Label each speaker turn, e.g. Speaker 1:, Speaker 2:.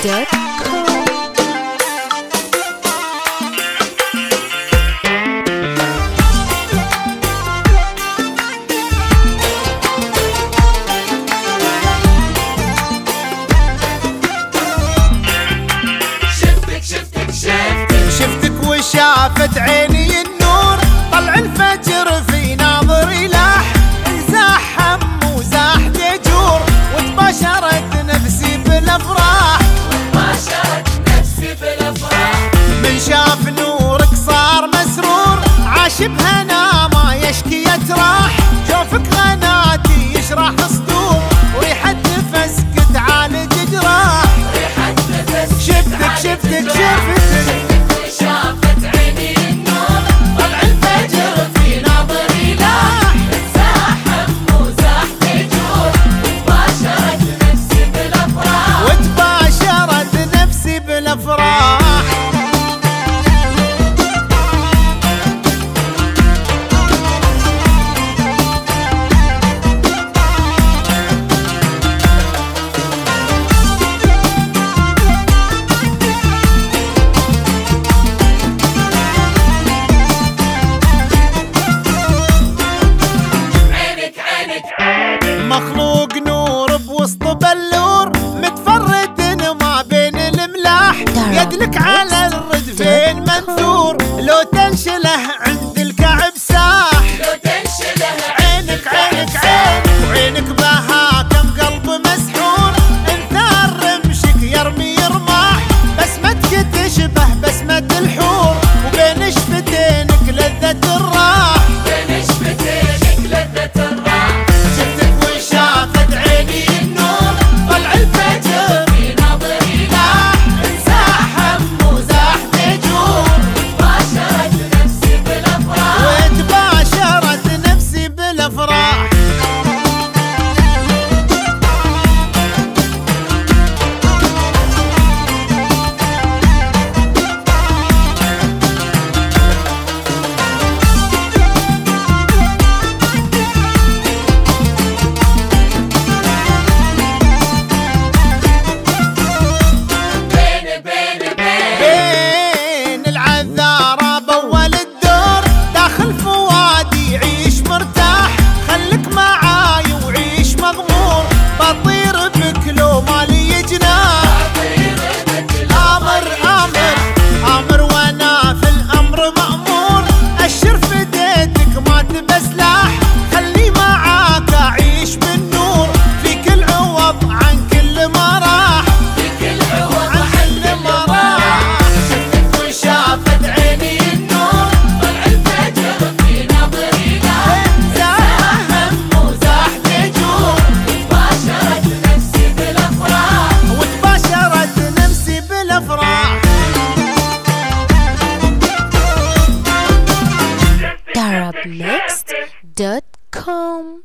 Speaker 1: شفتك وشافت عيني النور، طلع الفجر في ناظري لاح، انزاح هم وزاح دجور، وتباشرت نفسي بالافراح، من شاف نورك صار مسرور، عاش بهنا ما يشكي يتراح، جوفك غناتي يشرح صدور، وريحة نفسك تعالج جراح. شفتك
Speaker 2: شافت عيني النور، طلع الفجر في ناظري لاح، انزاح هم وزاح دجور،
Speaker 1: وتباشرت نفسي بالافراح. مخلوق نور بوسط بلور، متفرد ما بين الملاح، يدلك على الردفين منثور، لو تنشله عند الكعب ساح. عينك وعينك بها كم قلب مسحور، انثار رمشك يرمي رماح، بسمتك تشبه بسمة الحور، وبين شفتينك لذة الراح.
Speaker 3: Arabnext.com